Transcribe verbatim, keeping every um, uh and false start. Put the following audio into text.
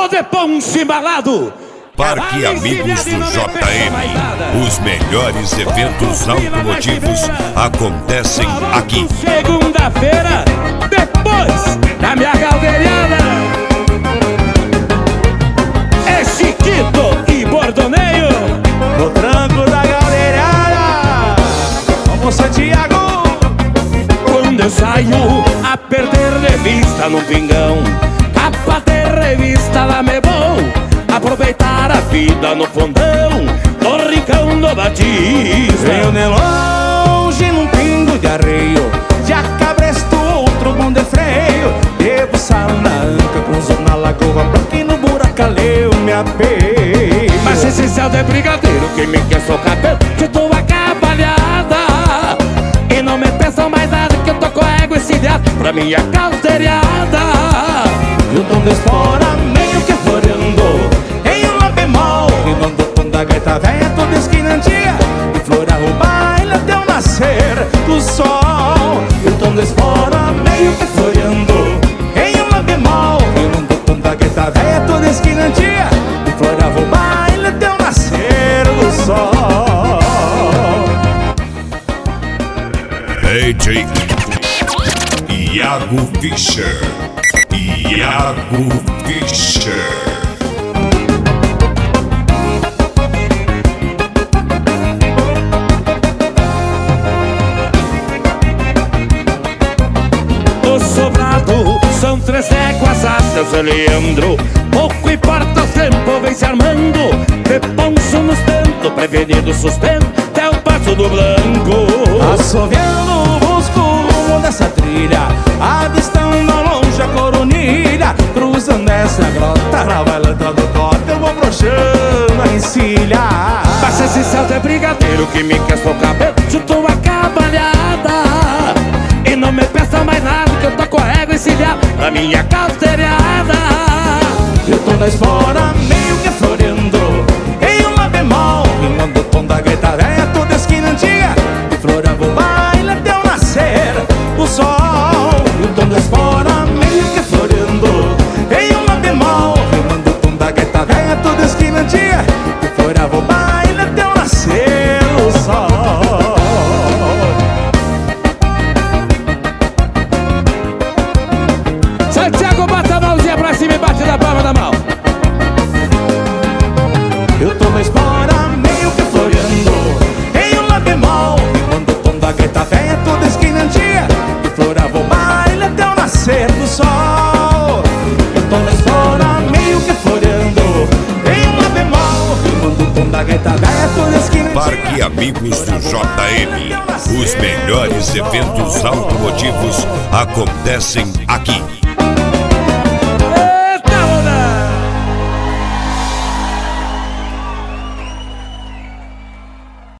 Alô, de Ponte Embalado. Parque Amigos do J M. Os melhores eventos automotivos acontecem aqui. Segunda-feira, depois da minha caldeirada, é Chiquito e Bordoneio. No tranco da caldeirada, como Santiago. Quando eu saio a perder de vista no pingão, capa de revista lá me bom. Aproveitar a vida no fundão do rincão do Batista. Venho de longe num pingo de arreio, já cabresto outro bom de freio. Devo sal na anca com zona na lagoa, pra que no buracaleu me apeio. Mas esse céu é brigadeiro, quem me quer sou cabelo de tua cavalhada. E não me peçam mais nada que eu tô com a égua encilhada pra minha caldeirada. E o tom da espora meio que florando em um lá bemol, rimando o tom da gaita velha toda esquina antiga, e florar o baile até o nascer do sol. E o tom da espora meio que florando em um lá bemol, rimando o tom da gaita velha toda esquina antiga, e florar o baile até o nascer do sol. D J Iago Fischer. Iago Fischer. O sobrado são três éguas a seu cilindro. Pouco importa o tempo, vem se armando. De poncho nos tentos, prevenido sustento até o passo do blanco. Assoviando busco o rumo dessa trilha, avistando ao longe a coronilha. Cruzando essa grota, na bailanta do toque, eu vou broxando a encilha. Mas esse salto é brigadeiro, que me quer sou cabelo junto a cavalhada. E não me peça mais nada que eu tô com a égua encilhada pra minha caldeirada. E o tom da espora meio que florendo em um lá bemol, rimando o tom da gaita velha toda esquina antiga, e florava o baile até o nascer do sol. E o tom da espora meio que florendo em um lá bemol, rimando o tom da gaita velha toda esquina antiga, e florava o baile até o nascer do sol. Santiago, bota a mãozinha pra cima e bate na palma da mão. Eu tô na espora meio que florando em um lá bemol, rimando o tom da gaita velha toda esquina antiga, e florava o baile até o nascer do sol. Eu tô na espora meio que florando em um lá bemol, rimando o tom da gaita velha toda esquina antiga. Parque Amigos do J M. Os melhores eventos automotivos acontecem aqui.